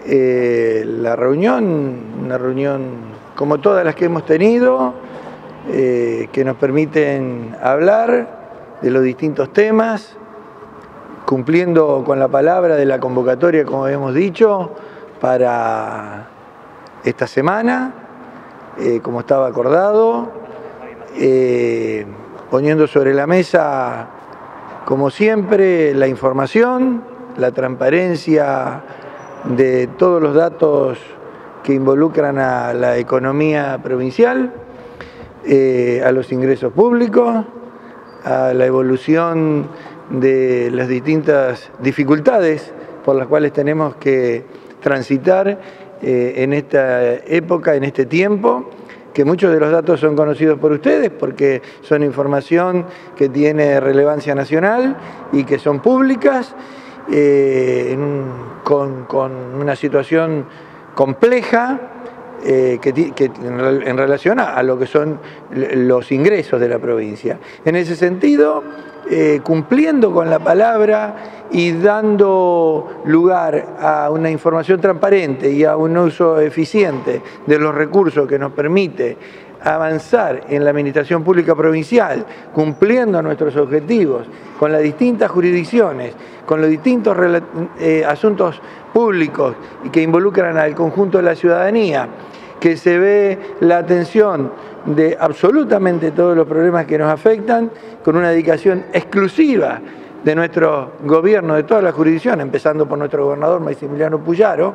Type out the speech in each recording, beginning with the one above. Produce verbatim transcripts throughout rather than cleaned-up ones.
Eh, la reunión, una reunión como todas las que hemos tenido, eh, que nos permiten hablar de los distintos temas, cumpliendo con la palabra de la convocatoria, como hemos dicho, para esta semana, eh, como estaba acordado, eh, poniendo sobre la mesa, como siempre, la información, la transparencia de todos los datos que involucran a la economía provincial, eh, a los ingresos públicos, a la evolución de las distintas dificultades por las cuales tenemos que transitar eh, en esta época, en este tiempo, que muchos de los datos son conocidos por ustedes porque son información que tiene relevancia nacional y que son públicas, eh, en un, con, con una situación compleja eh, que, que en, en relación a, a lo que son los ingresos de la provincia. En ese sentido, eh, cumpliendo con la palabra y dando lugar a una información transparente y a un uso eficiente de los recursos que nos permite avanzar en la administración pública provincial, cumpliendo nuestros objetivos con las distintas jurisdicciones, con los distintos eh, asuntos públicos y que involucran al conjunto de la ciudadanía, que se ve la atención de absolutamente todos los problemas que nos afectan, con una dedicación exclusiva de nuestro gobierno, de toda la jurisdicción, empezando por nuestro gobernador Maximiliano Puyaro.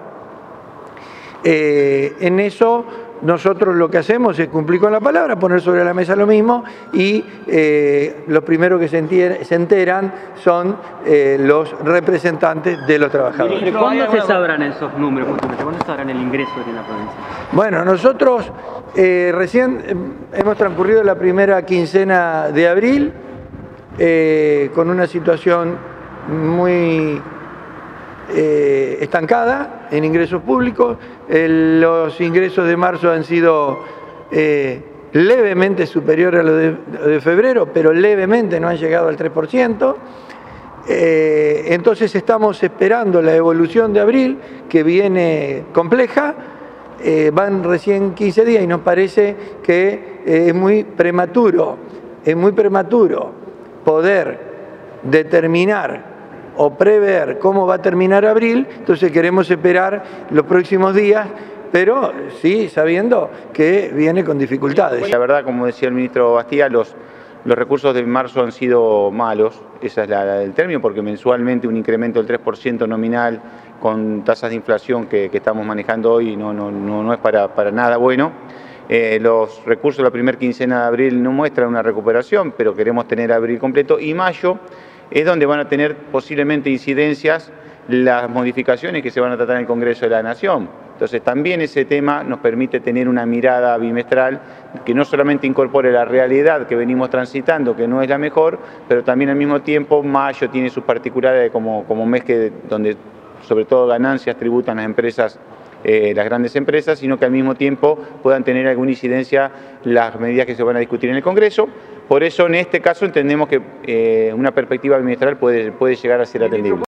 Eh, en eso nosotros lo que hacemos es cumplir con la palabra, poner sobre la mesa lo mismo y eh, los primeros que se, enter, se enteran son eh, los representantes de los trabajadores. ¿Cuándo se sabrán esos números? ¿Cuándo sabrán el ingreso en la provincia? Bueno, nosotros eh, recién eh, hemos transcurrido la primera quincena de abril eh, con una situación muy Eh, estancada en ingresos públicos. El, los ingresos de marzo han sido eh, levemente superiores a los de, de febrero, pero levemente, no han llegado al tres por ciento. Eh, entonces estamos esperando la evolución de abril, que viene compleja. Eh, van recién quince días y nos parece que eh, es muy prematuro, es muy prematuro poder determinar o prever cómo va a terminar abril, entonces queremos esperar los próximos días, pero sí sabiendo que viene con dificultades. La verdad, como decía el ministro Bastía, los, los recursos de marzo han sido malos, esa es la, la del término, porque mensualmente un incremento del tres por ciento nominal con tasas de inflación que, que estamos manejando hoy no, no, no, no es para, para nada bueno. Eh, los recursos de la primera quincena de abril no muestran una recuperación, pero queremos tener abril completo, y mayo es donde van a tener posiblemente incidencias las modificaciones que se van a tratar en el Congreso de la Nación. Entonces también ese tema nos permite tener una mirada bimestral que no solamente incorpore la realidad que venimos transitando, que no es la mejor, pero también al mismo tiempo mayo tiene sus particularidades como, como mes que, donde sobre todo ganancias tributan las empresas, Eh, las grandes empresas, sino que al mismo tiempo puedan tener alguna incidencia las medidas que se van a discutir en el Congreso. Por eso en este caso entendemos que eh, una perspectiva bimestral puede, puede llegar a ser atendible.